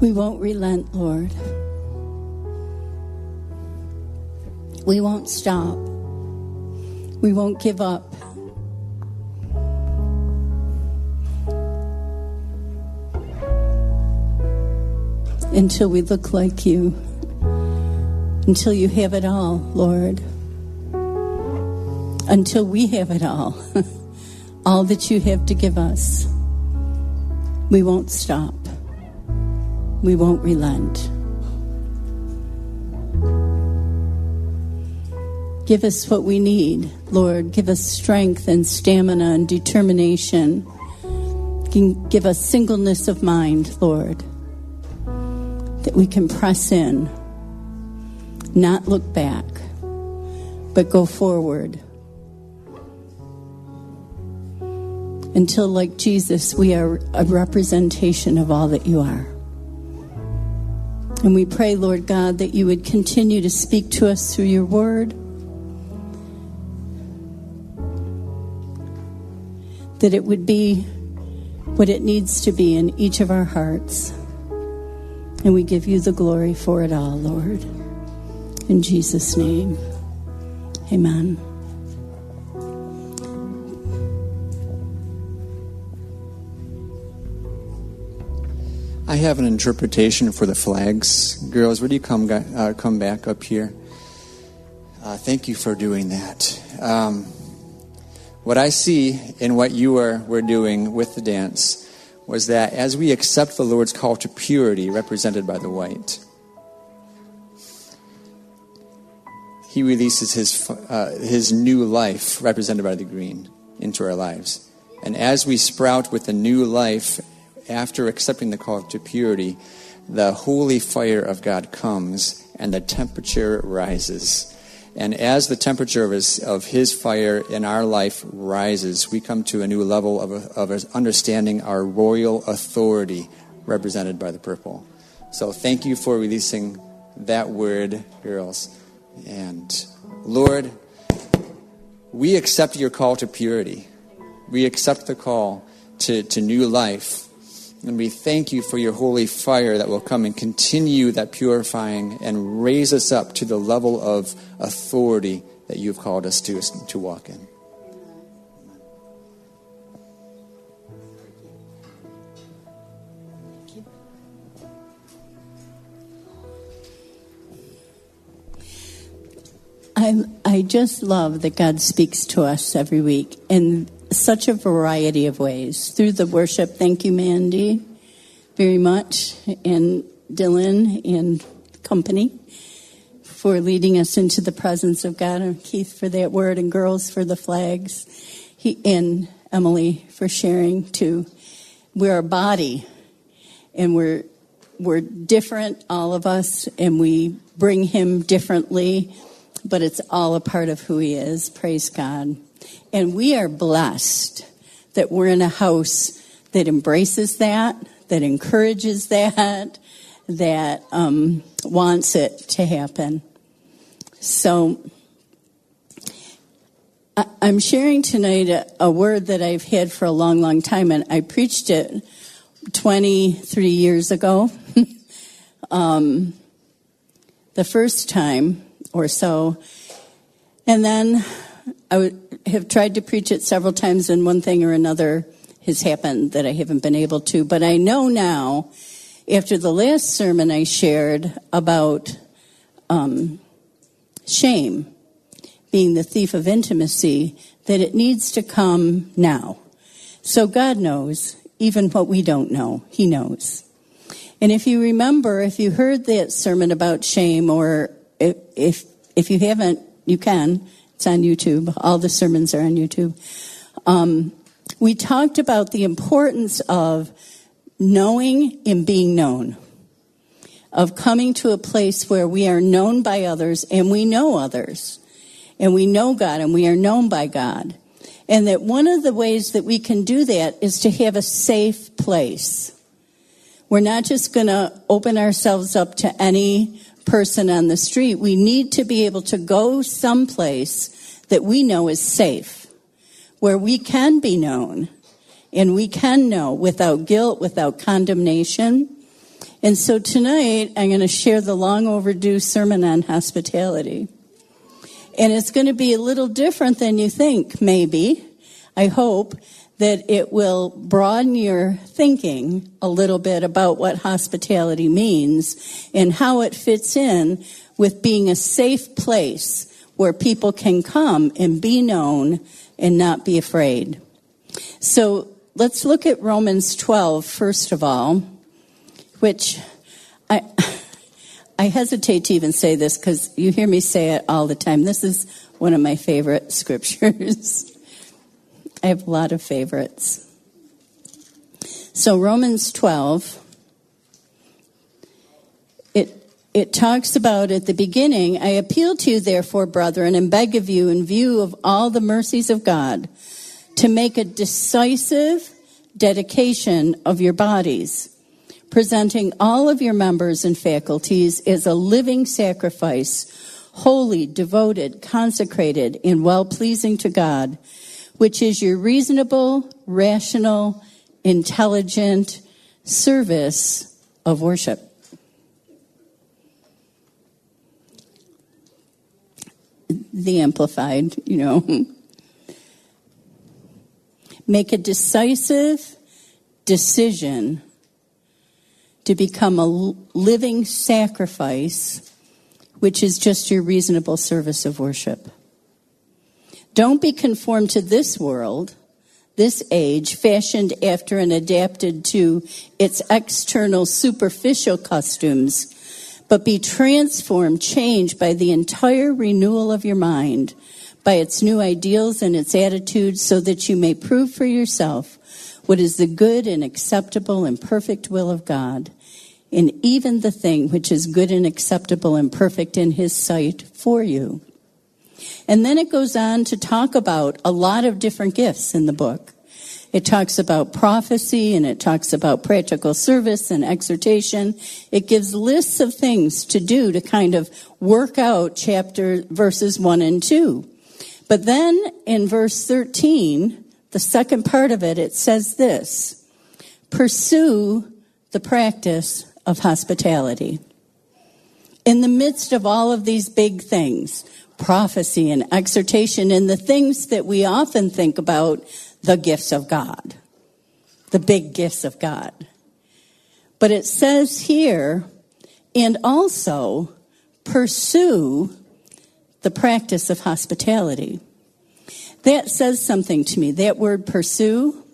We won't relent, Lord. We won't stop. We won't give up. Until we look like you. Until you have it all, Lord. Until we have it all. All that you have to give us. We won't stop. We won't relent. Give us what we need, Lord. Give us strength and stamina and determination. Give us singleness of mind, Lord, that we can press in, not look back, but go forward. Until, like Jesus, we are a representation of all that you are. And we pray, Lord God, that you would continue to speak to us through your word, that it would be what it needs to be in each of our hearts. And we give you the glory for it all, Lord. In Jesus' name, amen. I have an interpretation for the flags. Girls, would you come back up here? Thank you for doing that. What I see in what you were doing with the dance was that as we accept the Lord's call to purity, represented by the white, he releases his new life, represented by the green, into our lives. And as we sprout with the new life, after accepting the call to purity, the holy fire of God comes and the temperature rises. And as the temperature of his fire in our life rises, we come to a new level of understanding our royal authority, represented by the purple. So thank you for releasing that word, girls. And Lord, we accept your call to purity. We accept the call to new life. And we thank you for your holy fire that will come and continue that purifying and raise us up to the level of authority that you've called us to walk in. I just love that God speaks to us every week in such a variety of ways. Through the worship, thank you, Mandy, very much, and Dylan and company for leading us into the presence of God, and Keith for that word, and girls for the flags, and Emily for sharing too. We're a body, and we're different, all of us, and we bring him differently, but it's all a part of who he is. Praise God. And we are blessed that we're in a house that embraces that encourages that wants it to happen. So I'm sharing tonight a word that I've had for a long, long time, and I preached it 23 years ago. The first time or so. And then I have tried to preach it several times, and one thing or another has happened that I haven't been able to. But I know now, after the last sermon I shared about shame being the thief of intimacy, that it needs to come now. So God knows, even what we don't know, he knows. And if you remember, if you heard that sermon about shame, or if you haven't, you can. It's on YouTube. All the sermons are on YouTube. We talked about the importance of knowing and being known, of coming to a place where we are known by others and we know others, and we know God and we are known by God. And that one of the ways that we can do that is to have a safe place. We're not just going to open ourselves up to any person on the street. We need to be able to go someplace that we know is safe, where we can be known and we can know without guilt, without condemnation. And so tonight, I'm going to share the long overdue sermon on hospitality. And it's going to be a little different than you think, maybe. I hope that it will broaden your thinking a little bit about what hospitality means and how it fits in with being a safe place where people can come and be known and not be afraid. So let's look at Romans 12, first of all, which I hesitate to even say this because you hear me say it all the time. This is one of my favorite scriptures. I have a lot of favorites. So Romans 12, it talks about at the beginning, I appeal to you, therefore, brethren, and beg of you, in view of all the mercies of God, to make a decisive dedication of your bodies, presenting all of your members and faculties as a living sacrifice, holy, devoted, consecrated, and well-pleasing to God, which is your reasonable, rational, intelligent service of worship. The Amplified, Make a decisive decision to become a living sacrifice, which is just your reasonable service of worship. Don't be conformed to this world, this age, fashioned after and adapted to its external superficial costumes, but be transformed, changed by the entire renewal of your mind, by its new ideals and its attitudes, so that you may prove for yourself what is the good and acceptable and perfect will of God, and even the thing which is good and acceptable and perfect in his sight for you. And then it goes on to talk about a lot of different gifts in the book. It talks about prophecy, and it talks about practical service and exhortation. It gives lists of things to do to kind of work out verses 1 and 2. But then in verse 13, the second part of it, it says this: pursue the practice of hospitality. In the midst of all of these big things, prophecy and exhortation, and the things that we often think about, the gifts of God, the big gifts of God. But it says here, and also pursue the practice of hospitality. That says something to me. That word pursue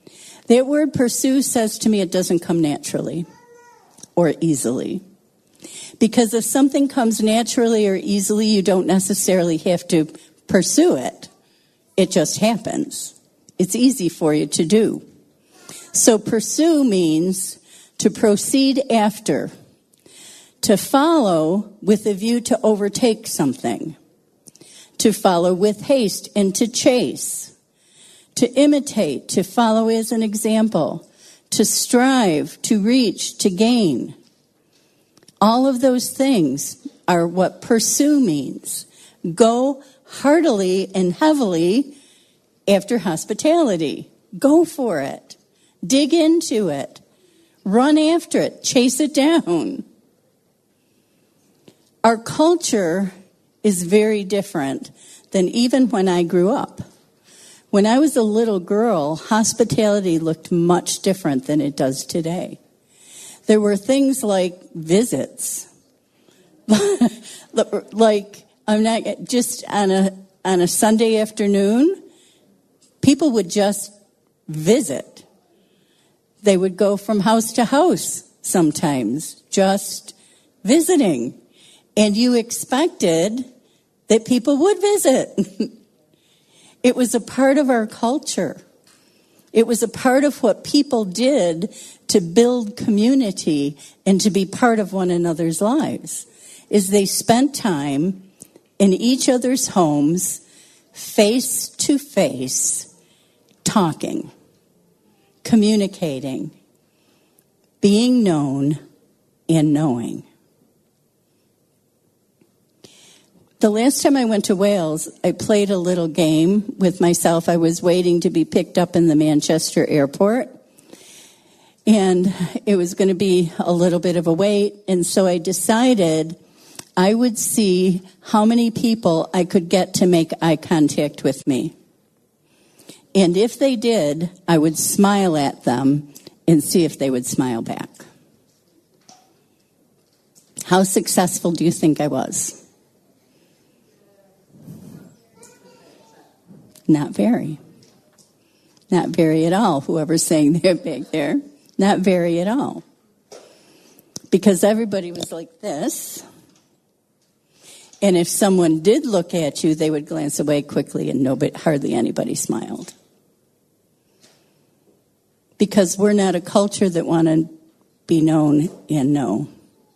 says to me it doesn't come naturally or easily. Because if something comes naturally or easily, you don't necessarily have to pursue it. It just happens. It's easy for you to do. So pursue means to proceed after, to follow with a view to overtake something, to follow with haste and to chase, to imitate, to follow as an example, to strive, to reach, to gain. All of those things are what pursue means. Go heartily and heavily after hospitality. Go for it. Dig into it. Run after it. Chase it down. Our culture is very different than even when I grew up. When I was a little girl, hospitality looked much different than it does today. There were things like visits. Like, I'm not just on a Sunday afternoon, people would just visit. They would go from house to house sometimes, just visiting. And you expected that people would visit. It was a part of our culture. It was a part of what people did to build community and to be part of one another's lives, is they spent time in each other's homes, face to face, talking, communicating, being known, and knowing. The last time I went to Wales, I played a little game with myself. I was waiting to be picked up in the Manchester airport. And it was going to be a little bit of a wait. And so I decided I would see how many people I could get to make eye contact with me. And if they did, I would smile at them and see if they would smile back. How successful do you think I was? Not very. Not very at all. Whoever's saying they're back there. Not very at all. Because everybody was like this. And if someone did look at you, they would glance away quickly and hardly anybody smiled. Because we're not a culture that want to be known and know.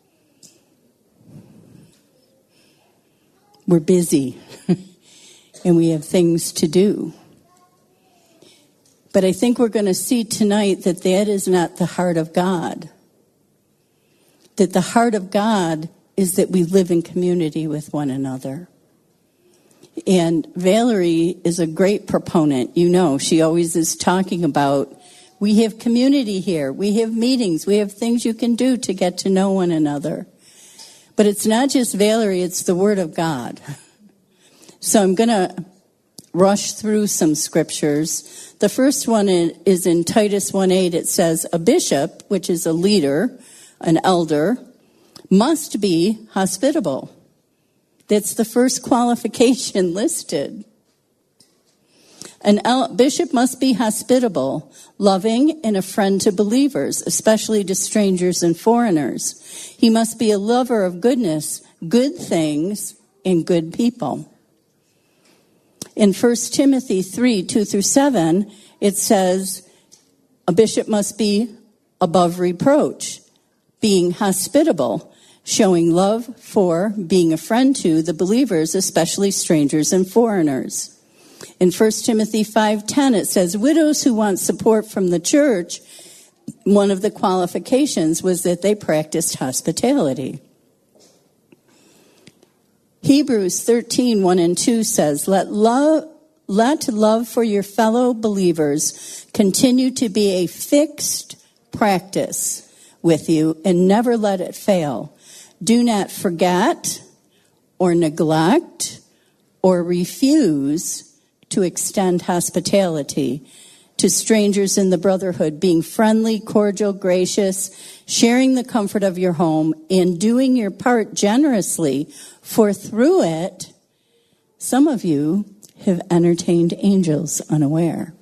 We're busy. And we have things to do. But I think we're going to see tonight that is not the heart of God. That the heart of God is that we live in community with one another. And Valerie is a great proponent. You know, she always is talking about, we have community here. We have meetings. We have things you can do to get to know one another. But it's not just Valerie, it's the Word of God. So I'm going to rush through some scriptures. The first one is in Titus 1:8. It says, a bishop, which is a leader, an elder, must be hospitable. That's the first qualification listed. Bishop must be hospitable, loving, and a friend to believers, especially to strangers and foreigners. He must be a lover of goodness, good things, and good people. In 1 Timothy 3:2-7, it says, a bishop must be above reproach, being hospitable, showing love for, being a friend to the believers, especially strangers and foreigners. In 1 Timothy 5:10, it says, widows who want support from the church, one of the qualifications was that they practiced hospitality. Hebrews 13:1-2 says, let love for your fellow believers continue to be a fixed practice with you, and never let it fail. Do not forget or neglect or refuse to extend hospitality to strangers in the brotherhood, being friendly, cordial, gracious, sharing the comfort of your home, and doing your part generously, for through it, some of you have entertained angels unaware.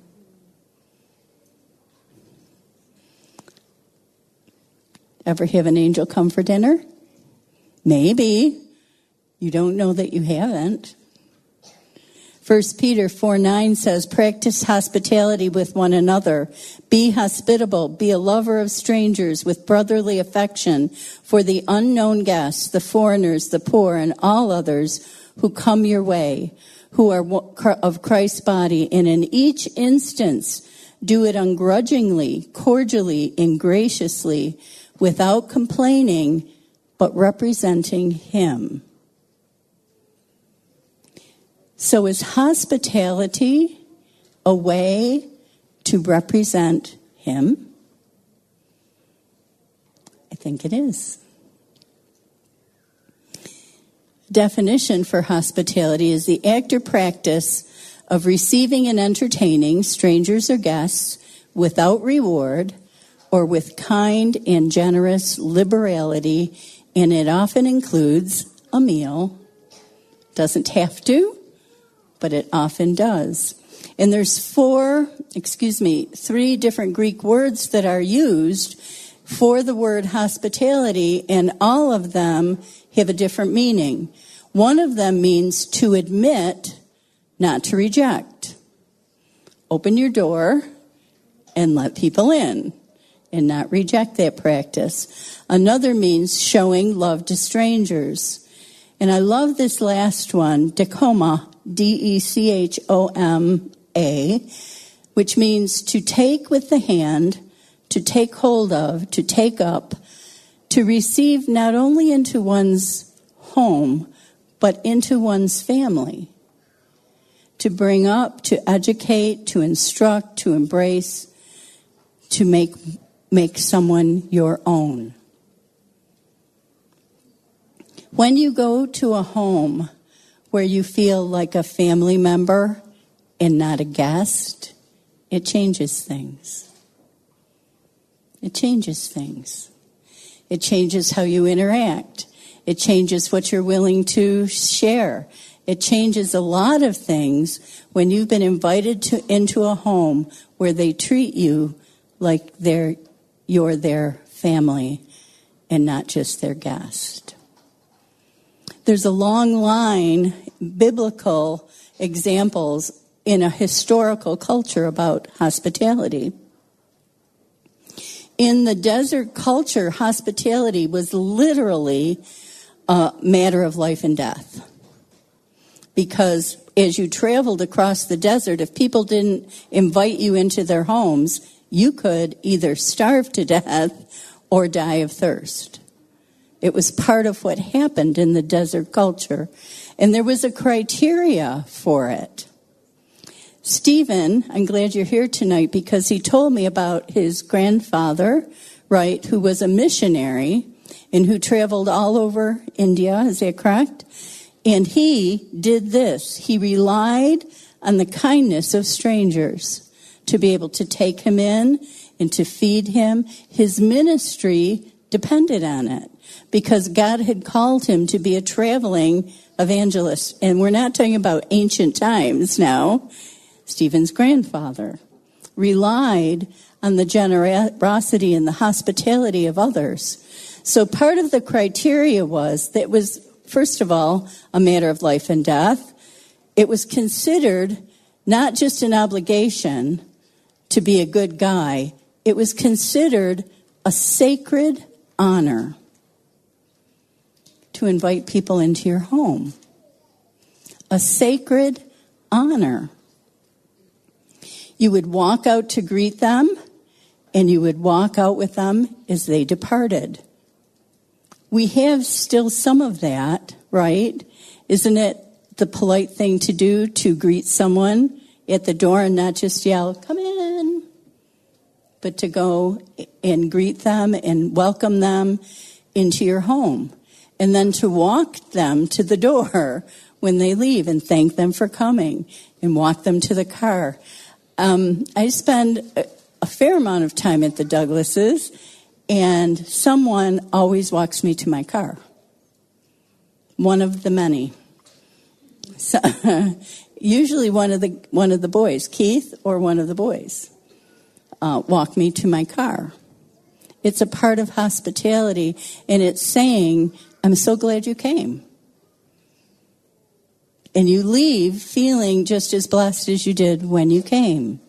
Ever have an angel come for dinner? Maybe. You don't know that you haven't. 1 Peter 4:9 says, practice hospitality with one another. Be hospitable. Be a lover of strangers with brotherly affection for the unknown guests, the foreigners, the poor, and all others who come your way, who are of Christ's body. And in each instance, do it ungrudgingly, cordially, and graciously, without complaining, but representing Him. So is hospitality a way to represent Him? I think it is. Definition for hospitality is the act or practice of receiving and entertaining strangers or guests without reward or with kind and generous liberality, and it often includes a meal. Doesn't have to, but it often does. And there's three different Greek words that are used for the word hospitality, and all of them have a different meaning. One of them means to admit, not to reject. Open your door and let people in, and not reject that practice. Another means showing love to strangers. And I love this last one, dechoma, D-E-C-H-O-M-A, which means to take with the hand, to take hold of, to take up, to receive not only into one's home, but into one's family. To bring up, to educate, to instruct, to embrace, to make make someone your own. When you go to a home where you feel like a family member and not a guest, it changes things. It changes things. It changes how you interact. It changes what you're willing to share. It changes a lot of things when you've been invited into a home where they treat you like you're their family and not just their guest. There's a long line, biblical examples in a historical culture about hospitality. In the desert culture, hospitality was literally a matter of life and death. Because as you traveled across the desert, if people didn't invite you into their homes, you could either starve to death or die of thirst. It was part of what happened in the desert culture. And there was a criteria for it. Stephen, I'm glad you're here tonight because he told me about his grandfather, right, who was a missionary and who traveled all over India, is that correct? And he did this. He relied on the kindness of strangers to be able to take him in and to feed him. His ministry depended on it because God had called him to be a traveling evangelist. And we're not talking about ancient times now. Stephen's grandfather relied on the generosity and the hospitality of others. So part of the criteria was that it was, first of all, a matter of life and death. It was considered not just an obligation to be a good guy. It was considered a sacred honor to invite people into your home. A sacred honor. You would walk out to greet them, and you would walk out with them as they departed. We have still some of that, right? Isn't it the polite thing to do to greet someone at the door and not just yell, "Come in," but to go and greet them and welcome them into your home, and then to walk them to the door when they leave and thank them for coming and walk them to the car. I spend a fair amount of time at the Douglases, and someone always walks me to my car. One of the many. So, usually one of the boys, Keith or one of the boys, walk me to my car. It's a part of hospitality, and it's saying, "I'm so glad you came." And you leave feeling just as blessed as you did when you came.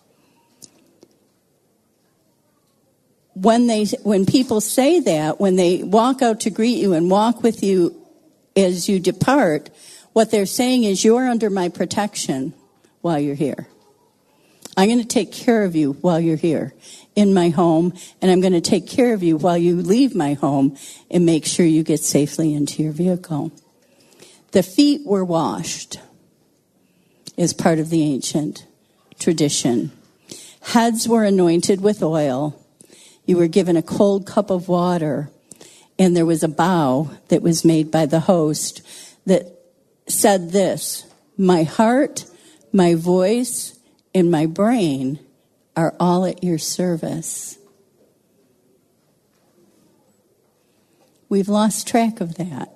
When people say that, when they walk out to greet you and walk with you as you depart, what they're saying is, "You're under my protection while you're here. I'm going to take care of you while you're here in my home, and I'm going to take care of you while you leave my home and make sure you get safely into your vehicle." The feet were washed as part of the ancient tradition. Heads were anointed with oil. You were given a cold cup of water, and there was a vow that was made by the host that said this: "My heart, my voice, and my brain are all at your service." We've lost track of that.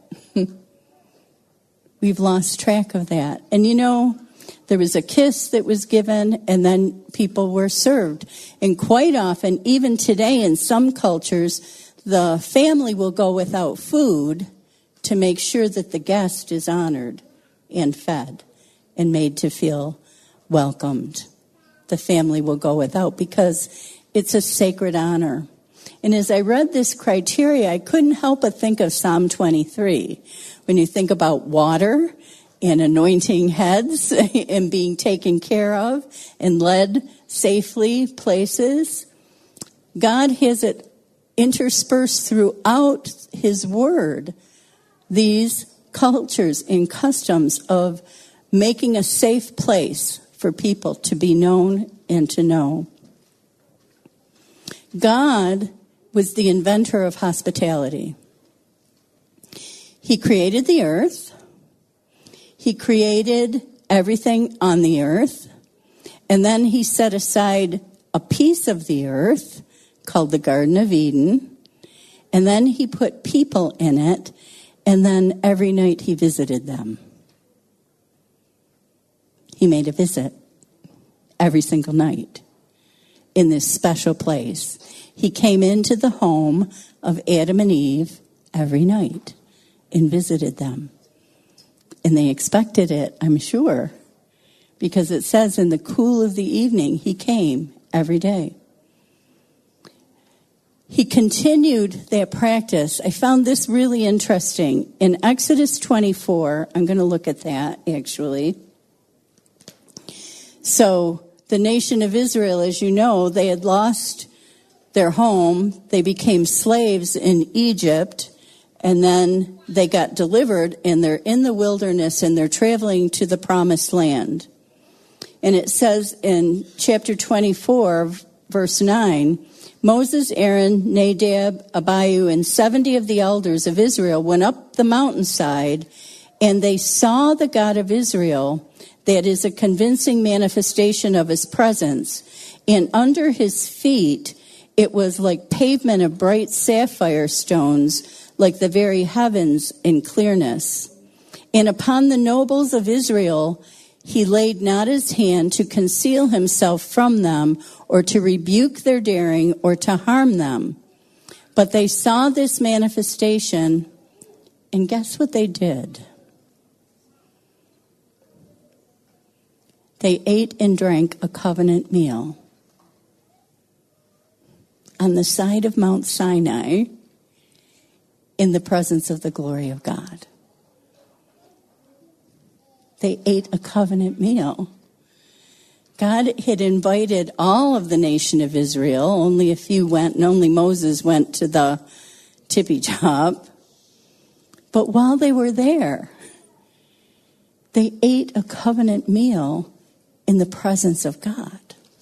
We've lost track of that. And you know, there was a kiss that was given, and then people were served. And quite often, even today in some cultures, the family will go without food to make sure that the guest is honored and fed and made to feel welcomed. The family will go without because it's a sacred honor. And as I read this criteria, I couldn't help but think of Psalm 23. When you think about water and anointing heads and being taken care of and led safely places, God has it interspersed throughout his word, these cultures and customs of making a safe place for people to be known and to know. God was the inventor of hospitality. He created the earth. He created everything on the earth. And then he set aside a piece of the earth called the Garden of Eden. And then he put people in it. And then every night he visited them. He made a visit every single night in this special place. He came into the home of Adam and Eve every night and visited them. And they expected it, I'm sure, because it says in the cool of the evening, he came every day. He continued that practice. I found this really interesting. In Exodus 24, I'm going to look at that, actually. So the nation of Israel, as you know, they had lost their home. They became slaves in Egypt. And then they got delivered, and they're in the wilderness, and they're traveling to the promised land. And it says in chapter 24, verse 9, Moses, Aaron, Nadab, Abihu, and 70 of the elders of Israel went up the mountainside, and they saw the God of Israel. That is a convincing manifestation of his presence. And under his feet, it was like pavement of bright sapphire stones, like the very heavens in clearness. And upon the nobles of Israel, he laid not his hand to conceal himself from them, or to rebuke their daring, or to harm them. But they saw this manifestation, and guess what they did? They ate and drank a covenant meal on the side of Mount Sinai in the presence of the glory of God. They ate a covenant meal. God had invited all of the nation of Israel. Only a few went, and only Moses went to the tippy top. But while they were there, they ate a covenant meal in the presence of God.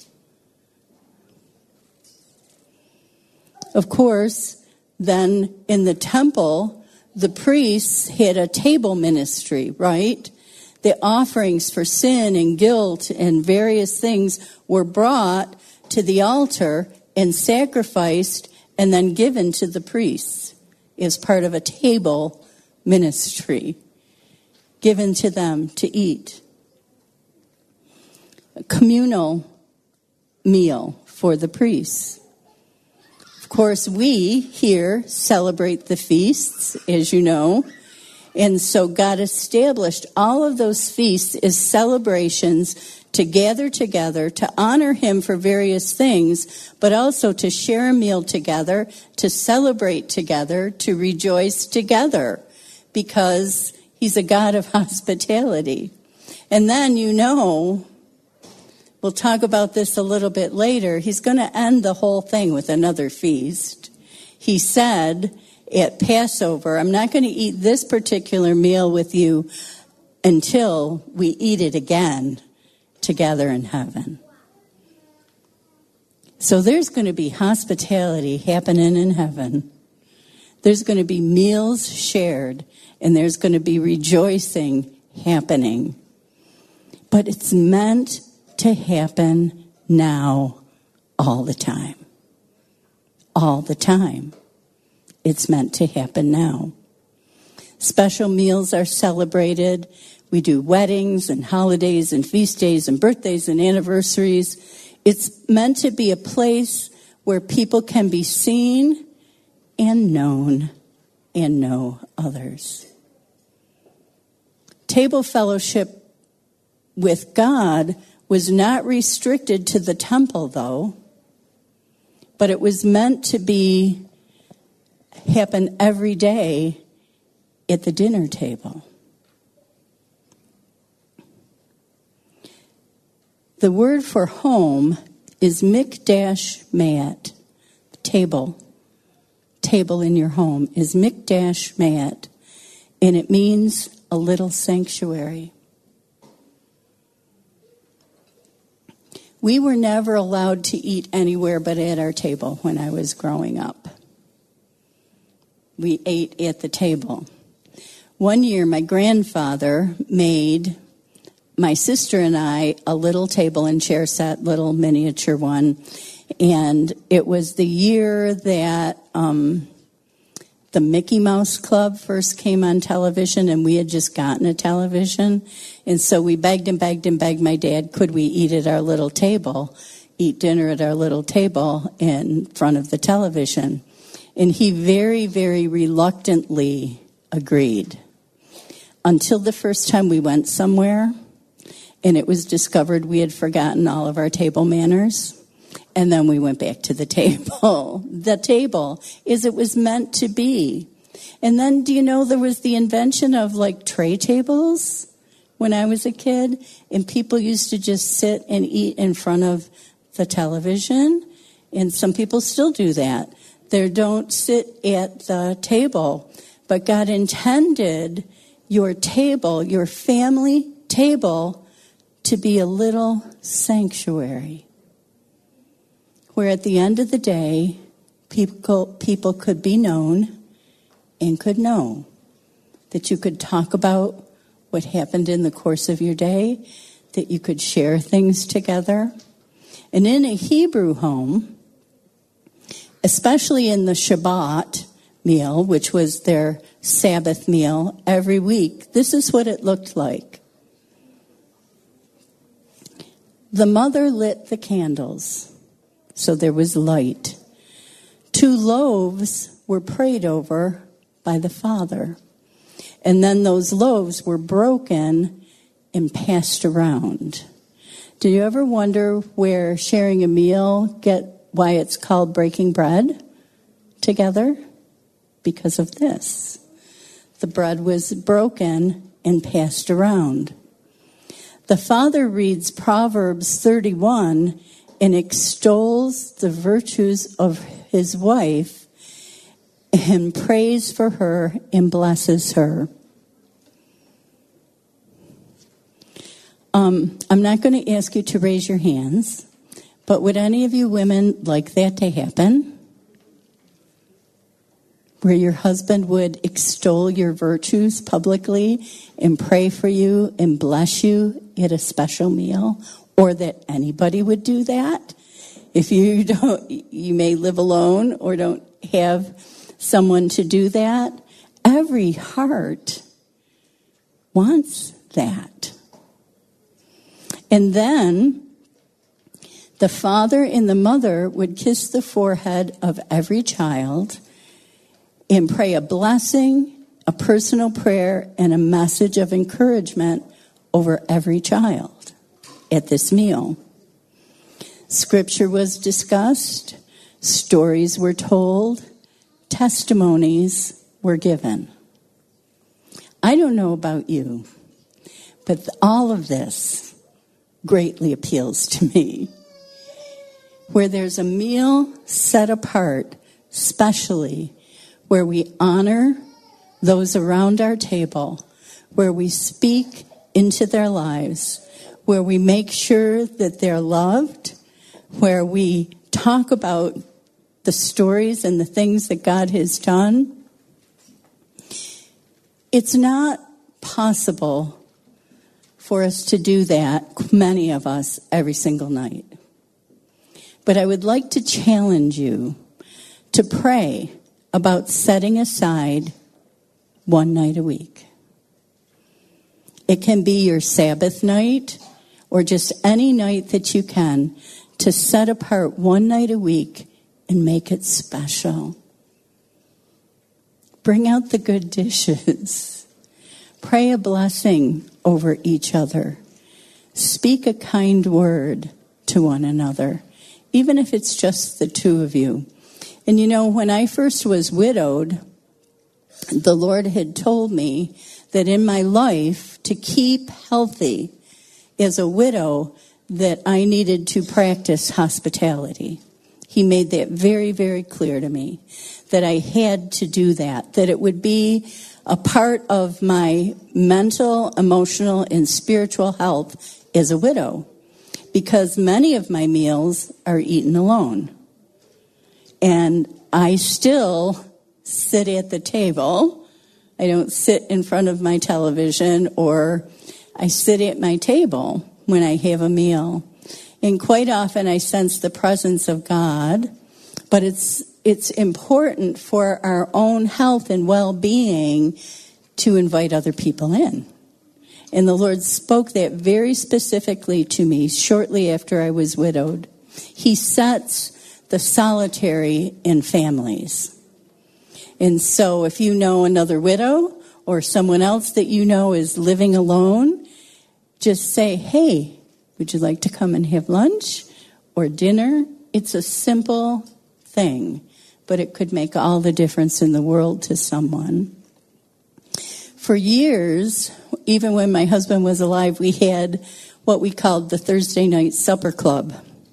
Of course, then in the temple, the priests had a table ministry, right? The offerings for sin and guilt and various things were brought to the altar and sacrificed and then given to the priests as part of a table ministry given to them to eat. A communal meal for the priests. Of course, we here celebrate the feasts, as you know. And so God established all of those feasts as celebrations to gather together, to honor him for various things, but also to share a meal together, to celebrate together, to rejoice together, because he's a God of hospitality. And then, you know, we'll talk about this a little bit later. He's going to end the whole thing with another feast. He said at Passover, I'm not going to eat this particular meal with you until we eat it again together in heaven. So there's going to be hospitality happening in heaven. There's going to be meals shared, and there's going to be rejoicing happening. But it's meant to happen now, all the time. All the time. It's meant to happen now. Special meals are celebrated. We do weddings and holidays and feast days and birthdays and anniversaries. It's meant to be a place where people can be seen and known and know others. Table fellowship with God was not restricted to the temple, though, but it was meant to happen every day at the dinner table. The word for home is mikdash-mat, table. Table in your home is mikdash-mat, and it means a little sanctuary. We were never allowed to eat anywhere but at our table when I was growing up. We ate at the table. One year, my grandfather made my sister and I a little table and chair set, little miniature one. And it was the year that the Mickey Mouse Club first came on television, and we had just gotten a television. And so we begged my dad, could we eat at our little table, eat dinner at our little table in front of the television? And he very, very reluctantly agreed. Until the first time we went somewhere, and it was discovered we had forgotten all of our table manners. And then we went back to the table. The table as it was meant to be. And then, do you know, there was the invention of like tray tables when I was a kid. And people used to just sit and eat in front of the television. And some people still do that. They don't sit at the table. But God intended your table, your family table, to be a little sanctuary, where at the end of the day, people could be known and could know that you could talk about what happened in the course of your day, that you could share things together. And in a Hebrew home, especially in the Shabbat meal, which was their Sabbath meal every week, this is what it looked like. The mother lit the candles, so there was light. 2 loaves were prayed over by the father. And then those loaves were broken and passed around. Do you ever wonder where sharing a meal why it's called breaking bread together? Because of this. The bread was broken and passed around. The father reads Proverbs 31 and extols the virtues of his wife and prays for her and blesses her. I'm not going to ask you to raise your hands, but would any of you women like that to happen? Where your husband would extol your virtues publicly and pray for you and bless you at a special meal? Or that anybody would do that? If you may live alone or don't have someone to do that. Every heart wants that. And then the father and the mother would kiss the forehead of every child and pray a blessing, a personal prayer, and a message of encouragement over every child at this meal. Scripture was discussed, stories were told, testimonies were given. I don't know about you, but all of this greatly appeals to me. Where there's a meal set apart, specially where we honor those around our table, where we speak into their lives, where we make sure that they're loved, where we talk about the stories and the things that God has done. It's not possible for us to do that, many of us, every single night. But I would like to challenge you to pray about setting aside one night a week. It can be your Sabbath night or just any night that you can, to set apart one night a week and make it special. Bring out the good dishes. Pray a blessing over each other. Speak a kind word to one another, even if it's just the two of you. And you know, when I first was widowed, the Lord had told me that in my life, to keep healthy as a widow, that I needed to practice hospitality. He made that very, very clear to me, that I had to do that it would be a part of my mental, emotional, and spiritual health as a widow. because many of my meals are eaten alone. And I still sit at the table. I don't sit in front of my television, or I sit at my table when I have a meal. And quite often I sense the presence of God, but it's important for our own health and well-being to invite other people in. And the Lord spoke that very specifically to me shortly after I was widowed. He sets the solitary in families. And so if you know another widow or someone else that you know is living alone, just say, hey, would you like to come and have lunch or dinner? It's a simple thing, but it could make all the difference in the world to someone. For years, even when my husband was alive, we had what we called the Thursday night supper club.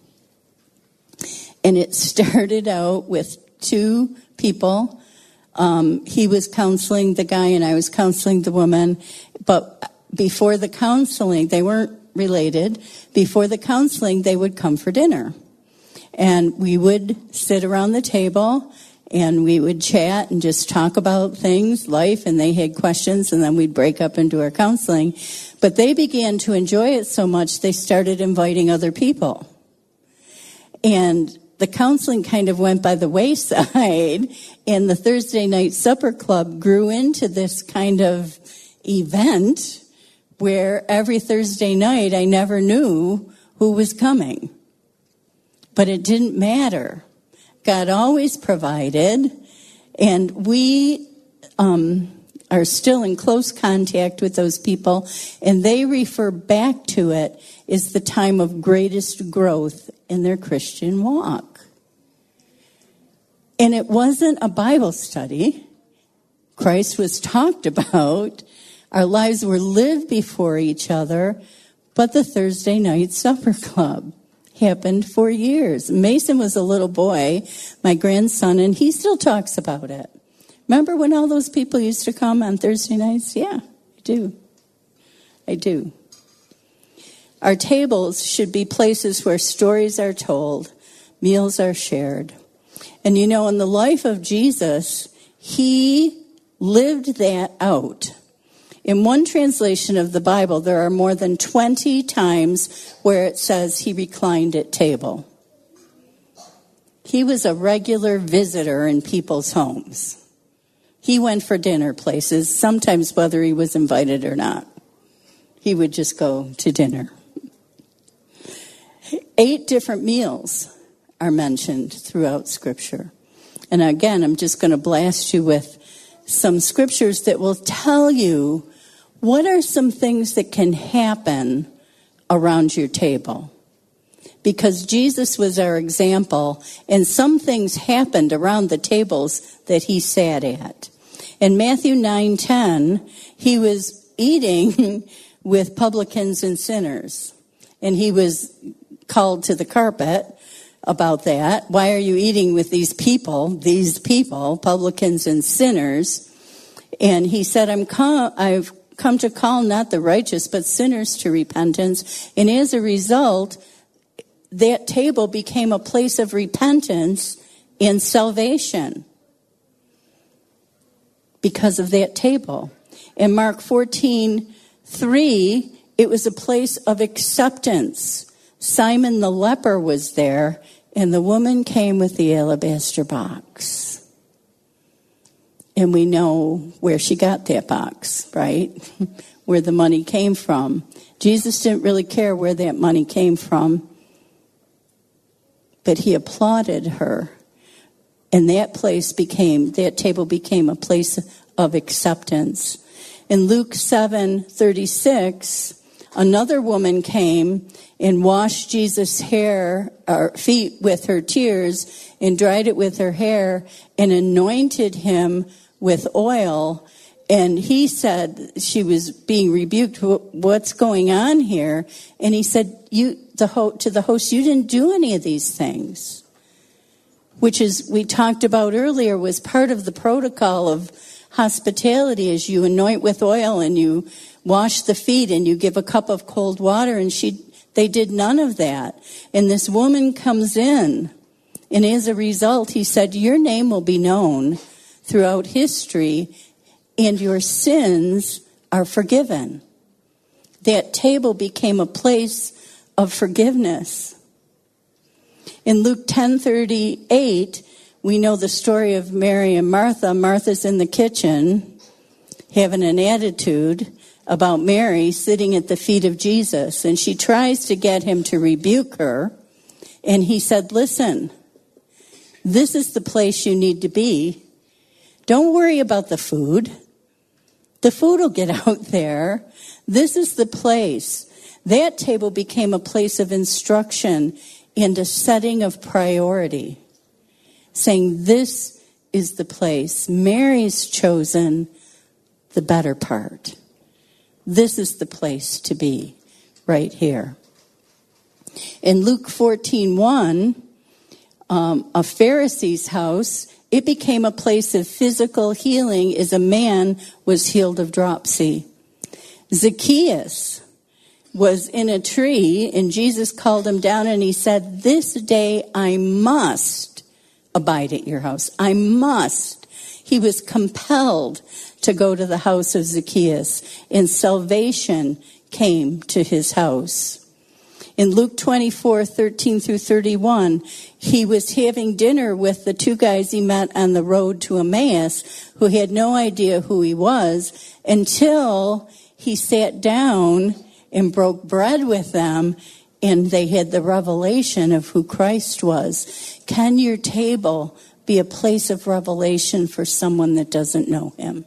And it started out with two people. He was counseling the guy and I was counseling the woman. But before the counseling, they weren't related. Before the counseling, they would come for dinner. And we would sit around the table and we would chat and just talk about things, life, and they had questions, and then we'd break up and do our counseling. But they began to enjoy it so much, they started inviting other people. And the counseling kind of went by the wayside, and the Thursday night supper club grew into this kind of event where every Thursday night I never knew who was coming. But it didn't matter. God always provided, and we are still in close contact with those people, and they refer back to it as the time of greatest growth in their Christian walk. And it wasn't a Bible study. Christ was talked about. Our lives were lived before each other, but the Thursday night supper club happened for years. Mason was a little boy, my grandson, and he still talks about it. Remember when all those people used to come on Thursday nights? Yeah, I do. Our tables should be places where stories are told, meals are shared. And you know, in the life of Jesus, he lived that out. In one translation of the Bible, there are more than 20 times where it says he reclined at table. He was a regular visitor in people's homes. He went for dinner places, sometimes whether he was invited or not. He would just go to dinner. 8 different meals are mentioned throughout Scripture. And again, I'm just going to blast you with some scriptures that will tell you what are some things that can happen around your table. Because Jesus was our example, and some things happened around the tables that he sat at. In Matthew 9:10, he was eating with publicans and sinners. And he was called to the carpet about that. Why are you eating with these people, publicans and sinners? And he said, I've come to call not the righteous, but sinners to repentance. And as a result, that table became a place of repentance and salvation because of that table. In Mark 14:3, it was a place of acceptance. Simon the leper was there, and the woman came with the alabaster box. And we know where she got that box, right? Where the money came from. Jesus didn't really care where that money came from, but he applauded her. And that table became a place of acceptance. In Luke 7:36, another woman came and washed Jesus' feet with her tears and dried it with her hair and anointed him with oil. And he said, she was being rebuked, what's going on here? And he said, to the host, you didn't do any of these things. Which is, we talked about earlier, was part of the protocol of hospitality, is you anoint with oil and you wash the feet and you give a cup of cold water. And she They did none of that. And this woman comes in, and as a result, he said, your name will be known throughout history, and your sins are forgiven. That table became a place of forgiveness. In Luke 10:38, we know the story of Mary and Martha. Martha's in the kitchen having an attitude about Mary sitting at the feet of Jesus. And she tries to get him to rebuke her. And he said, listen, this is the place you need to be. Don't worry about the food. The food will get out there. This is the place. That table became a place of instruction and a setting of priority, saying this is the place. Mary's chosen the better part. This is the place to be, right here. In Luke 14:1, a Pharisee's house, it became a place of physical healing as a man was healed of dropsy. Zacchaeus was in a tree, and Jesus called him down, and he said, this day I must abide at your house. I must. He was compelled to go to the house of Zacchaeus, and salvation came to his house. In Luke 24:13-31, he was having dinner with the two guys he met on the road to Emmaus who had no idea who he was until he sat down and broke bread with them, and they had the revelation of who Christ was. Can your table be a place of revelation for someone that doesn't know him?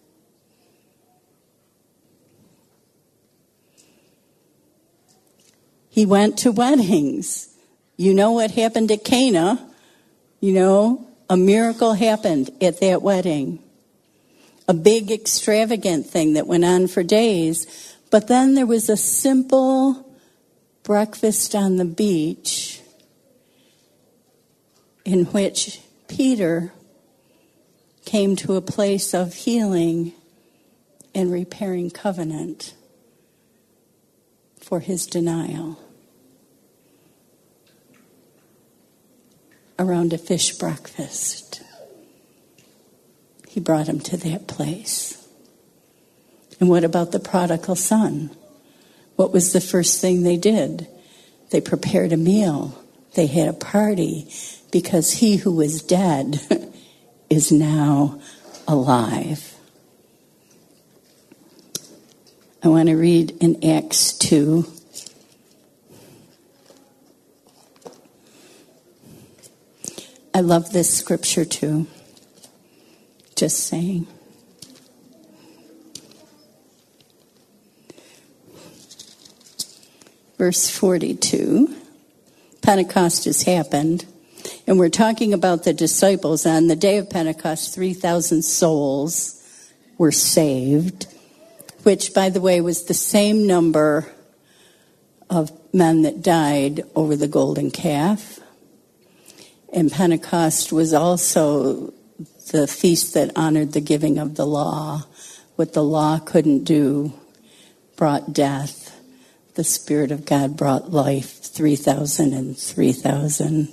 He went to weddings. You know what happened at Cana? You know, a miracle happened at that wedding. A big extravagant thing that went on for days. But then there was a simple breakfast on the beach in which Peter came to a place of healing and repairing covenant for his denial around a fish breakfast. He brought him to that place. And what about the prodigal son? What was the first thing they did? They prepared a meal. They had a party because he who was dead is now alive. I want to read in Acts 2. I love this scripture too. Just saying. Verse 42. Pentecost has happened. And we're talking about the disciples. On the day of Pentecost, 3,000 souls were saved, which, by the way, was the same number of men that died over the golden calf. And Pentecost was also the feast that honored the giving of the law. What the law couldn't do brought death. The Spirit of God brought life. 3,000 and 3,000.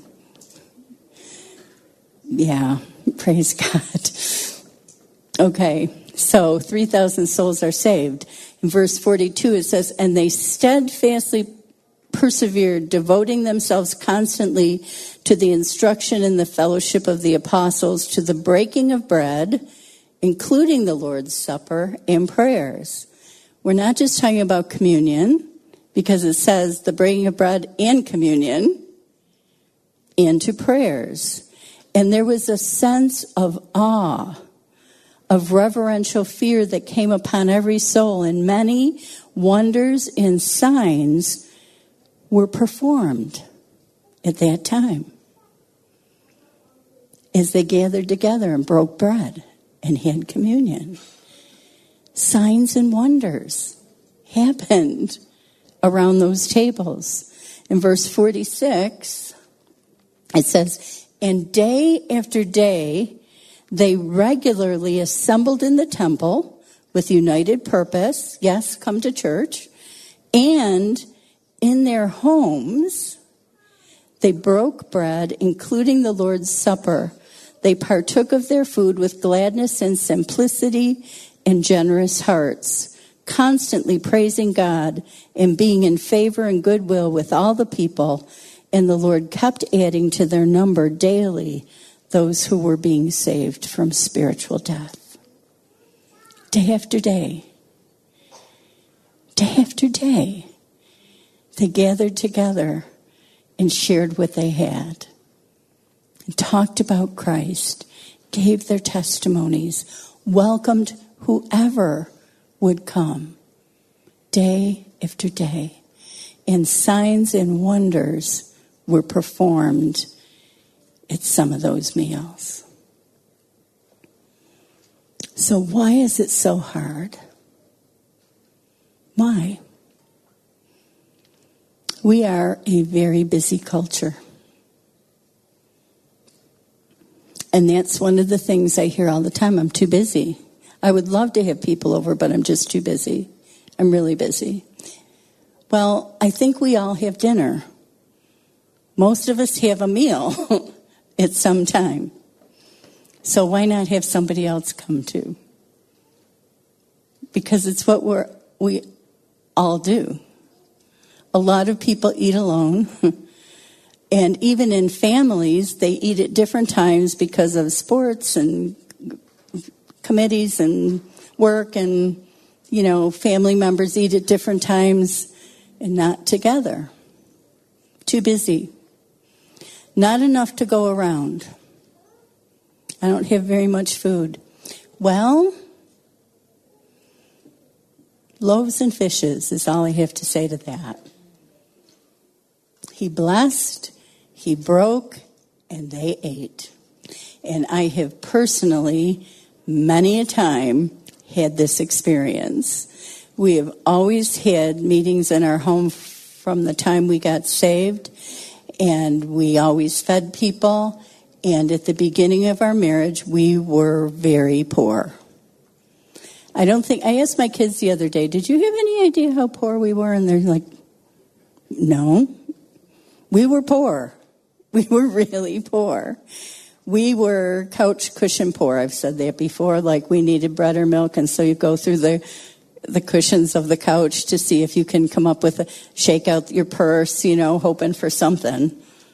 Yeah, praise God. Okay, so 3,000 souls are saved. In verse 42 it says, and they steadfastly persevered, devoting themselves constantly to the instruction and the fellowship of the apostles, to the breaking of bread, including the Lord's Supper and prayers. We're not just talking about communion, because it says the breaking of bread and communion, and to prayers. And there was a sense of awe, of reverential fear that came upon every soul, and many wonders and signs were performed at that time as they gathered together and broke bread and had communion. Signs and wonders happened around those tables. In verse 46, it says, and day after day, they regularly assembled in the temple with united purpose, yes, come to church, and in their homes, they broke bread, including the Lord's Supper. They partook of their food with gladness and simplicity and generous hearts, constantly praising God and being in favor and goodwill with all the people. And the Lord kept adding to their number daily those who were being saved from spiritual death. Day after day, day after day, they gathered together and shared what they had, and talked about Christ, gave their testimonies, welcomed whoever would come, day after day. And signs and wonders were performed at some of those meals. So why is it so hard? Why? We are a very busy culture. And that's one of the things I hear all the time. I'm too busy. I would love to have people over, but I'm just too busy. I'm really busy. Well, I think we all have dinner. Most of us have a meal at some time. So why not have somebody else come too? Because it's what we all do. A lot of people eat alone. And even in families, they eat at different times because of sports and committees and work, and, family members eat at different times and not together. Too busy. Not enough to go around. I don't have very much food. Well, loaves and fishes is all I have to say to that. He blessed, he broke, and they ate. And I have personally, many a time, had this experience. We have always had meetings in our home from the time we got saved, and we always fed people. And at the beginning of our marriage, we were very poor. I asked my kids the other day, did you have any idea how poor we were? And they're like, no. We were poor. We were really poor. We were couch cushion poor. I've said that before, like we needed bread or milk, and so you go through the cushions of the couch to see if you can come up with shake out your purse, hoping for something.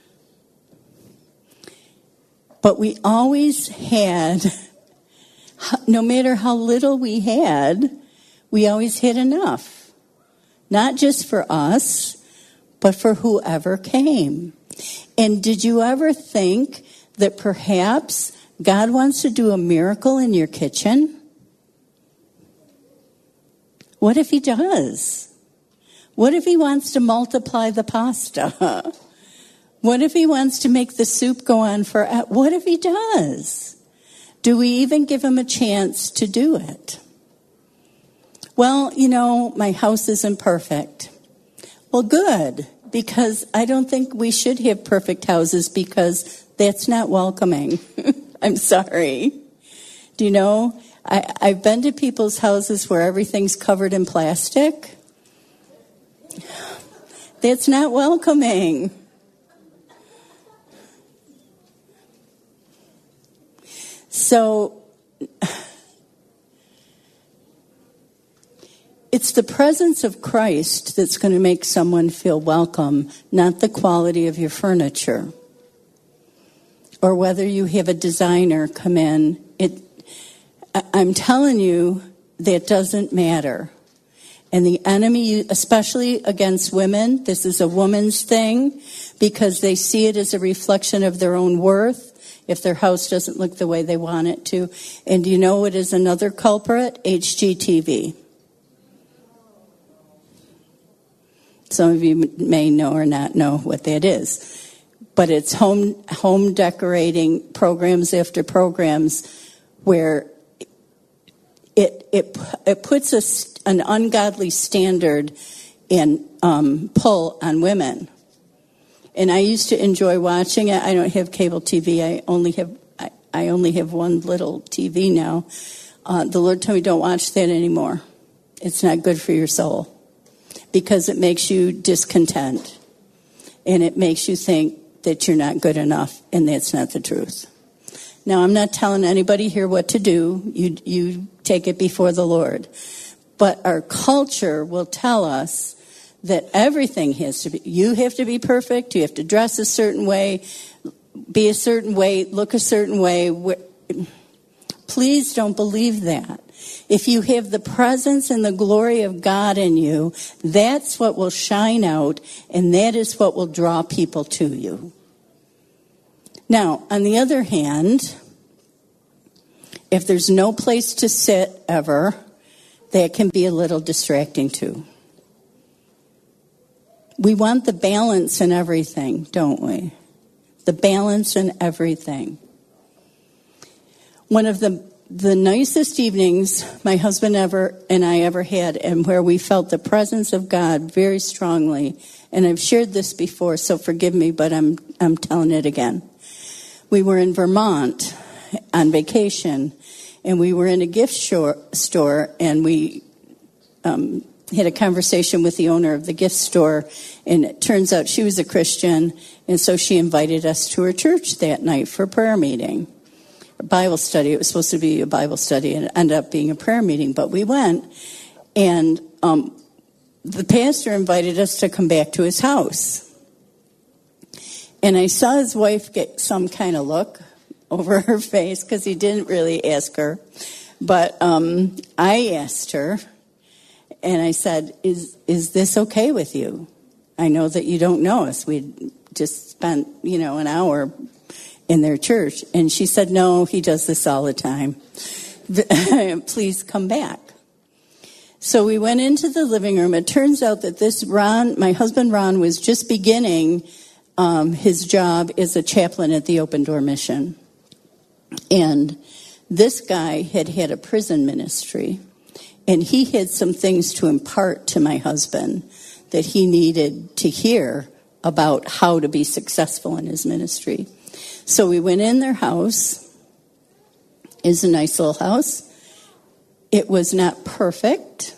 But we always had, no matter how little we had, we always had enough. Not just for us, but for whoever came. And did you ever think that perhaps God wants to do a miracle in your kitchen? What if he does? What if he wants to multiply the pasta? What if he wants to make the soup go on for... What if he does? Do we even give him a chance to do it? Well, my house isn't perfect. Well, good, because I don't think we should have perfect houses, because that's not welcoming. I'm sorry. Do you know, I've been to people's houses where everything's covered in plastic. That's not welcoming. So, it's the presence of Christ that's going to make someone feel welcome, not the quality of your furniture. Or whether you have a designer come in. I'm telling you, that doesn't matter. And the enemy, especially against women, this is a woman's thing, because they see it as a reflection of their own worth if their house doesn't look the way they want it to. And do you know what is another culprit? HGTV. Some of you may know or not know what that is. But it's home decorating programs after programs where it puts an ungodly standard and pull on women. And I used to enjoy watching it. I don't have cable TV. I only have one little TV now. The Lord told me, don't watch that anymore. It's not good for your soul. because it makes you discontent. And it makes you think that you're not good enough, and that's not the truth. Now, I'm not telling anybody here what to do. You take it before the Lord. But our culture will tell us that everything has to be, you have to be perfect, you have to dress a certain way, be a certain way, look a certain way. Please don't believe that. If you have the presence and the glory of God in you, that's what will shine out, and that is what will draw people to you. Now, on the other hand, if there's no place to sit ever, that can be a little distracting too. We want the balance in everything, don't we? The balance in everything. One of the nicest evenings my husband and I ever had, and where we felt the presence of God very strongly, and I've shared this before, so forgive me, but I'm telling it again. We were in Vermont on vacation, and we were in a gift store, and we had a conversation with the owner of the gift store, and it turns out she was a Christian, and so she invited us to her church that night for a prayer meeting, a Bible study. It was supposed to be a Bible study, and it ended up being a prayer meeting, but we went, and the pastor invited us to come back to his house. And I saw his wife get some kind of look over her face, because he didn't really ask her. But I asked her, and I said, is this okay with you? I know that you don't know us. We just spent, an hour in their church. And she said, no, he does this all the time. Please come back. So we went into the living room. It turns out that this Ron, my husband Ron, was just beginning his job as a chaplain at the Open Door Mission. And this guy had a prison ministry, and he had some things to impart to my husband that he needed to hear about how to be successful in his ministry. So we went in their house. It's a nice little house. It was not perfect.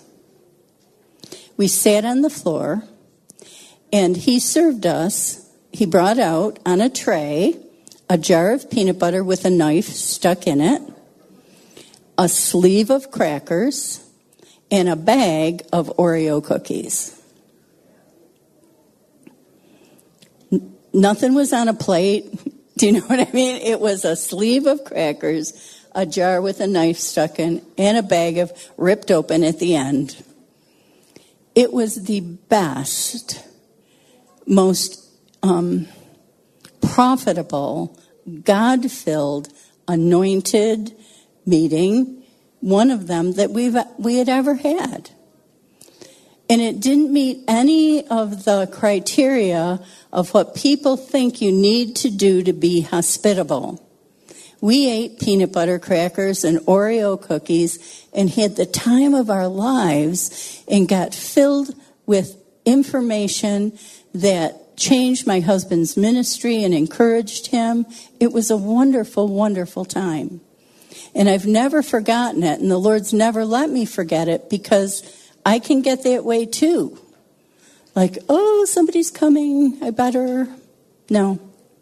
We sat on the floor, and he served us. He brought out on a tray a jar of peanut butter with a knife stuck in it, a sleeve of crackers, and a bag of Oreo cookies. Nothing was on a plate. Do you know what I mean? It was a sleeve of crackers, a jar with a knife stuck in, and a bag of ripped open at the end. It was the best, most profitable, God-filled, anointed meeting, one of them that we had ever had. And it didn't meet any of the criteria of what people think you need to do to be hospitable. We ate peanut butter crackers and Oreo cookies and had the time of our lives and got filled with information that changed my husband's ministry and encouraged him. It was a wonderful, wonderful time. And I've never forgotten it, and the Lord's never let me forget it, because I can get that way too. Like, oh, somebody's coming, I better. No.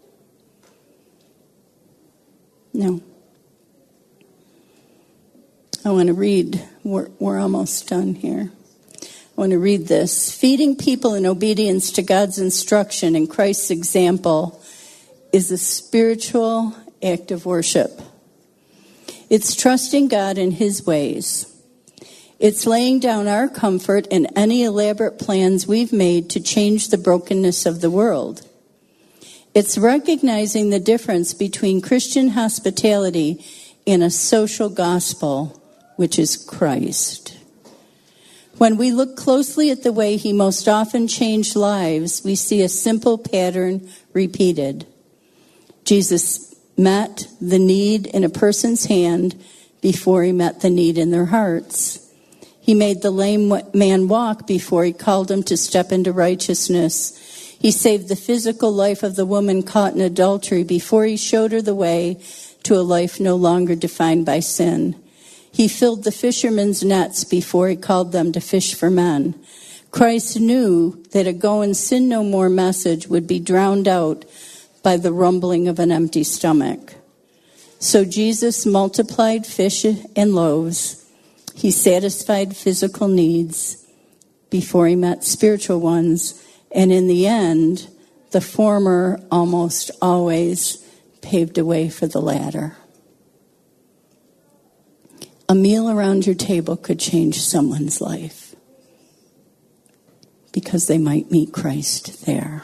I want to read, we're almost done here. I want to read this. Feeding people in obedience to God's instruction and Christ's example is a spiritual act of worship. It's trusting God in His ways. It's laying down our comfort and any elaborate plans we've made to change the brokenness of the world. It's recognizing the difference between Christian hospitality and a social gospel, which is Christ. When we look closely at the way He most often changed lives, we see a simple pattern repeated. Jesus met the need in a person's hand before He met the need in their hearts. He made the lame man walk before He called him to step into righteousness. He saved the physical life of the woman caught in adultery before He showed her the way to a life no longer defined by sin. He filled the fishermen's nets before He called them to fish for men. Christ knew that a go and sin no more message would be drowned out by the rumbling of an empty stomach. So Jesus multiplied fish and loaves. He satisfied physical needs before he met spiritual ones. And in the end, the former almost always paved a way for the latter. A meal around your table could change someone's life because they might meet Christ there.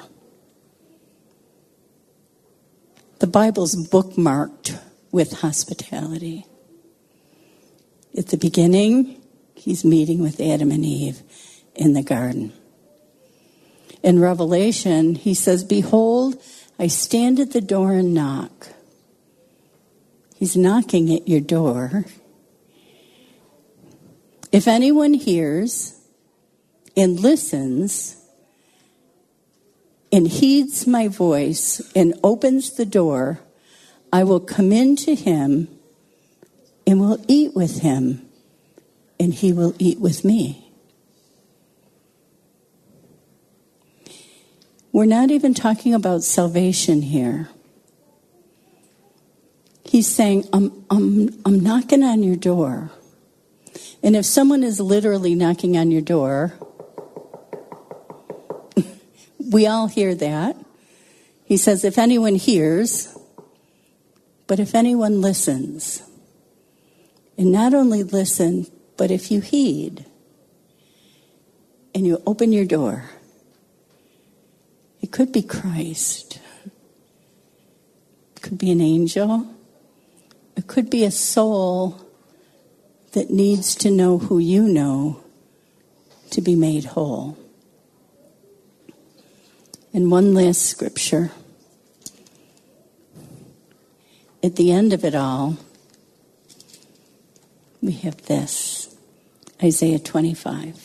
The Bible's bookmarked with hospitality. At the beginning, he's meeting with Adam and Eve in the garden. In Revelation, he says, "Behold, I stand at the door and knock." He's knocking at your door. If anyone hears and listens and heeds my voice and opens the door, I will come in to him and will eat with him, and he will eat with me. We're not even talking about salvation here. He's saying, I'm knocking on your door. And if someone is literally knocking on your door, we all hear that. He says, if anyone hears, but if anyone listens, and not only listen, but if you heed, and you open your door, it could be Christ. It could be an angel. It could be a soul that needs to know who you know to be made whole. And one last scripture. At the end of it all, we have this, Isaiah 25.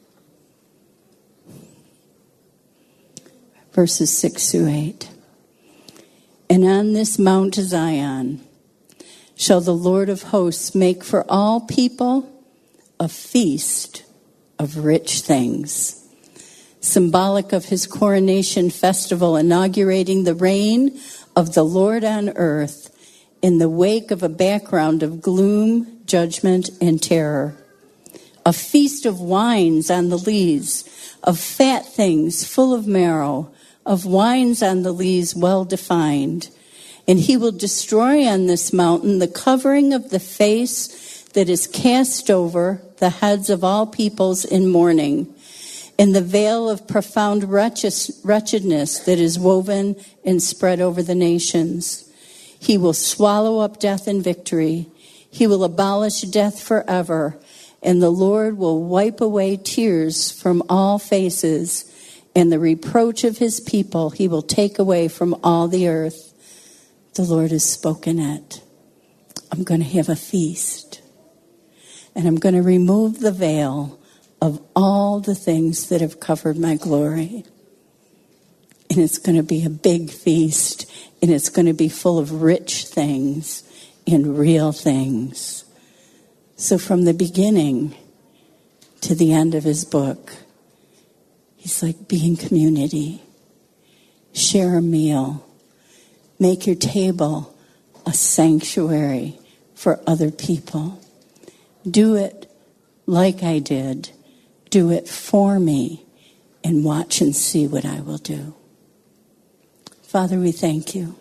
Verses 6 through 8. And on this Mount Zion shall the Lord of hosts make for all people a feast of rich things, symbolic of his coronation festival, inaugurating the reign of the Lord on earth in the wake of a background of gloom, judgment, and terror. A feast of wines on the lees, of fat things full of marrow, of wines on the lees well defined. And he will destroy on this mountain the covering of the face that is cast over the heads of all peoples in mourning, and the veil of profound wretchedness that is woven and spread over the nations. He will swallow up death in victory. He will abolish death forever, and the Lord will wipe away tears from all faces, and the reproach of his people he will take away from all the earth. The Lord has spoken it. I'm going to have a feast. And I'm going to remove the veil of all the things that have covered my glory. And it's going to be a big feast. And it's going to be full of rich things and real things. So from the beginning to the end of his book, he's like, be in community. Share a meal. Make your table a sanctuary for other people. Do it like I did. Do it for me, and watch and see what I will do. Father, we thank you.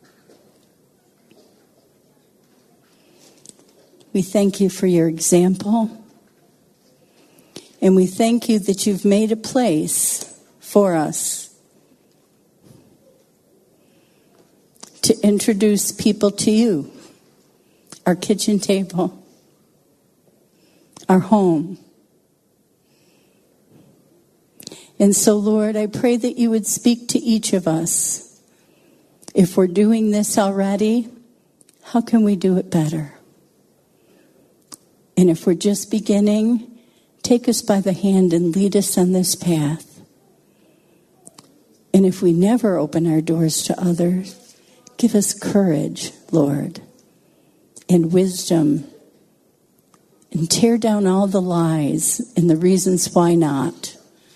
We thank you for your example. And we thank you that you've made a place for us to introduce people to you, our kitchen table, our home. And so, Lord, I pray that you would speak to each of us. If we're doing this already, how can we do it better? And if we're just beginning, take us by the hand and lead us on this path. And if we never open our doors to others, give us courage, Lord, and wisdom, and tear down all the lies and the reasons why not,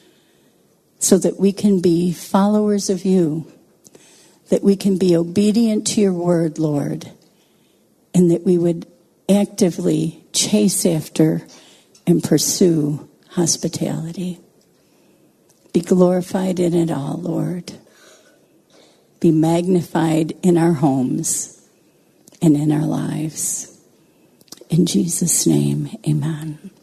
so that we can be followers of you, that we can be obedient to your word, Lord, and that we would actively chase after and pursue hospitality. Be glorified in it all, Lord. Be magnified in our homes and in our lives. In Jesus' name, amen.